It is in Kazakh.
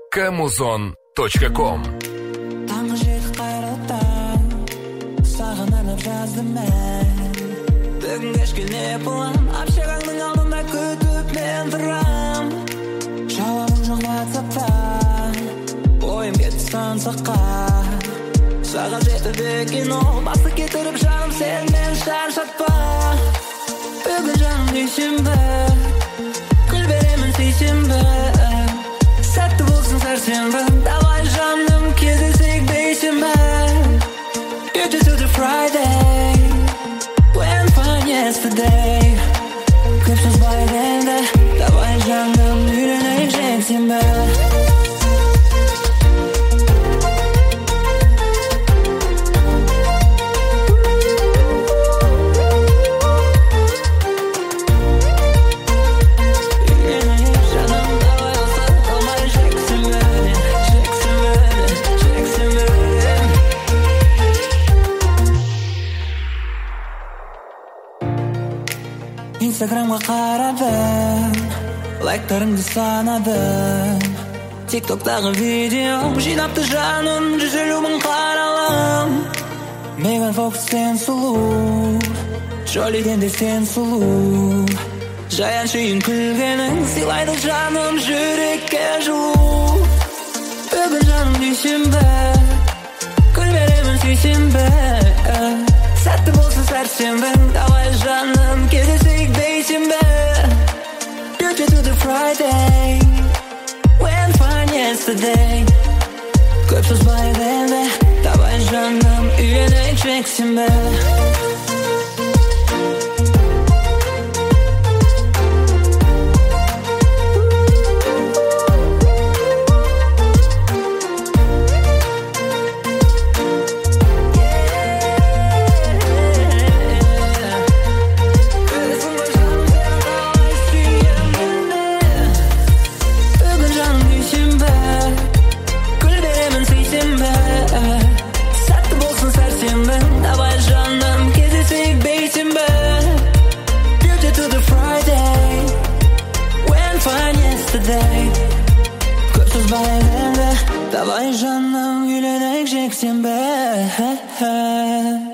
Kamuzon.com. Tаңғы жетіп қайраттан саған арнап жаздым мен. Бүгін кешке не план, общагаңның алдында күтіп мен тұрам. Жауабың жоқ WhatsApp'та, ойым кетті сан саққа. Саған жетіп екен ол, басы кетіріп жаным сенмен шаршатпа. Бүгін жаным дүйсенбі, күл беремін сейсенбі. Сәтті болсын сәрсенбі, давай жаным кездесейік бейсенбі. Future to the Friday, when fine yesterday. Көп созбайды енді, давай жаным үйленейік жексенбі. Инстаграмға қарадым, лайктарыңды санадым. Тиктоктағы видеом жинапты жаным 150 мың қаралым. Меган Фокс сен сұлу, Джолиден де сен сұлу. Жай әншейін күлгенің сыйлайды жаным жүрекке жылу. Бүгін жаным дүйсенбі, күл беремін сейсенбі. Сәтті болсын сәрсенбі, давай жаным кездесейік бейсенбі. Future to the Friday, when fine yesterday. Көп созбайды енді, давай жаным үйленейік жексенбі. Көп созбайды енді, давай жаным үйленейік жексенбі.